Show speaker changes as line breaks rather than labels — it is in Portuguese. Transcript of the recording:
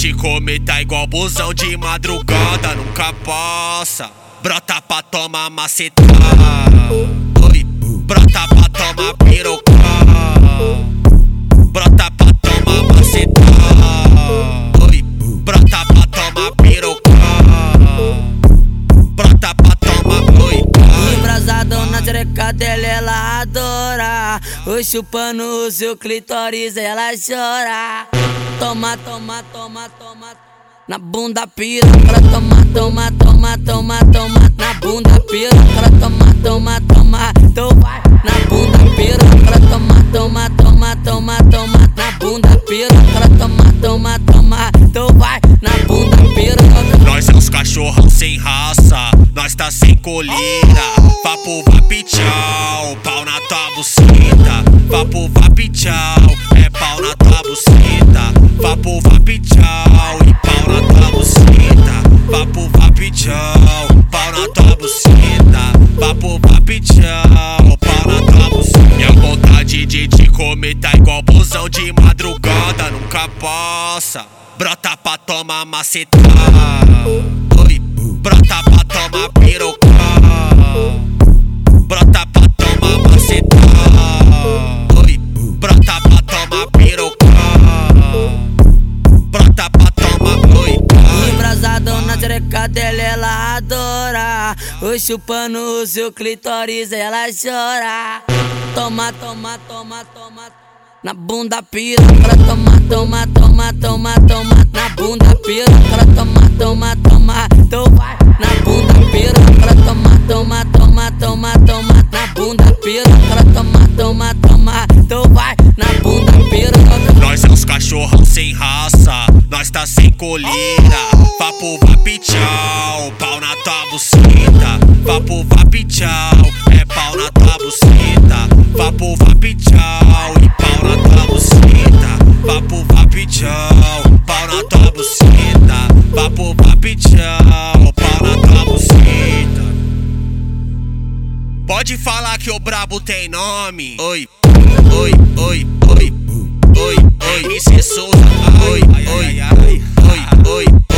te comer tá igual busão de madrugada, nunca possa. Brota pra tomar macetada, oi. Brota pra tomar piroca, brota pra tomar macetada, oi. Brota pra tomar piroca, brota pra tomar, oi.
Embrasadão na treca dela, ela adora. Oi, chupando o seu clitóris, ela chora. Toma, toma, toma, toma. Na bunda piroca, toma, toma, toma, toma, toma. Na bunda piroca, toma, toma, toma. Então vai na bunda piroca, toma, toma, toma, toma, toma. Na bunda piroca, toma, toma, toma. Então vai na bunda piroca.
Nós é os cachorrão sem raça, nós tá sem colina. Vapo, vapi, tchau, pau na tua buceta. Vapo, vapi, tchau, é pau na tua buceta. Vapo, vapi, tchau, e pau na tua buceta. Vapo, vapi, tchau, pau na tua buceta. Vapo, vapi, tchau, pau na tua buceta. Minha vontade de te comer tá igual busão de madrugada, nunca possa. Brota pra tomar macetada, oi. Brota pra tomar piroca, brota pra tomar macetada, oi. Brota pra tomar piroca, brota pra tomar, oi.
Embrasadão na treca dela, ela adora. Oi, chupando o seu clitóris, ela chora. Toma, toma, toma, toma. Na bunda piroca, toma, toma, toma, toma, toma. Na bunda piroca, toma, toma, toma. Então vai na bunda piroca, toma, toma, toma, toma, toma. Na bunda piroca, toma, toma, toma. Então vai na bunda piroca.
Nós é os cachorrão sem raça, nós tá sem colina. Vapo, vapi, tchau, pau na tua buceta. Vapo, vapi, tchau, é pau na tua buceta. Vapo, vapi, tchau, e pau na tua buceta. Vapo, vapi, tchau, pau na tua buceta. Vapo, vapi, tchau, pau na tua buceta. Pode falar que o brabo tem nome. Oi, oi, oi, oi, oi, oi. MC Souza, oi, oi, oi, oi.